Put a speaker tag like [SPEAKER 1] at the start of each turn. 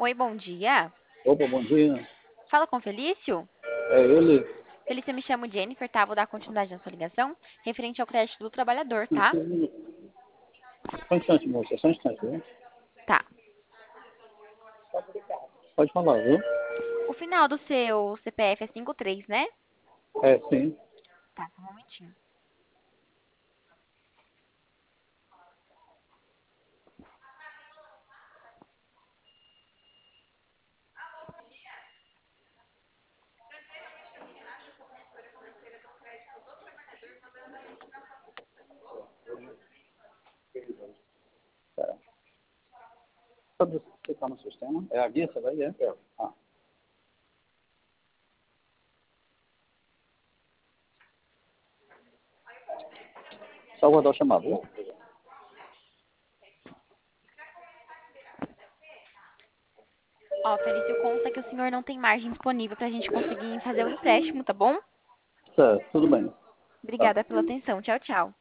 [SPEAKER 1] Oi, bom dia.
[SPEAKER 2] Opa, bom dia.
[SPEAKER 1] Fala com o Felício?
[SPEAKER 2] É ele?
[SPEAKER 1] Felício, eu me chamo Jennifer, tá? Vou dar continuidade na sua ligação, referente ao crédito do trabalhador,
[SPEAKER 2] Só
[SPEAKER 1] tá?
[SPEAKER 2] um instante, moça, só um instante, viu?
[SPEAKER 1] Tá.
[SPEAKER 2] Pode falar, viu?
[SPEAKER 1] O final do seu CPF é 53, né?
[SPEAKER 2] É, sim.
[SPEAKER 1] Tá, só um momentinho.
[SPEAKER 2] É. Só você tá no sistema? É a guia, essa daí, é? É. Ah. Só aguardar o chamado, viu?
[SPEAKER 1] Ó, Felício, consta que o senhor não tem margem disponível pra gente conseguir fazer o empréstimo, tá bom?
[SPEAKER 2] Certo, tudo bem. Tá.
[SPEAKER 1] Obrigada pela atenção. Tchau, tchau.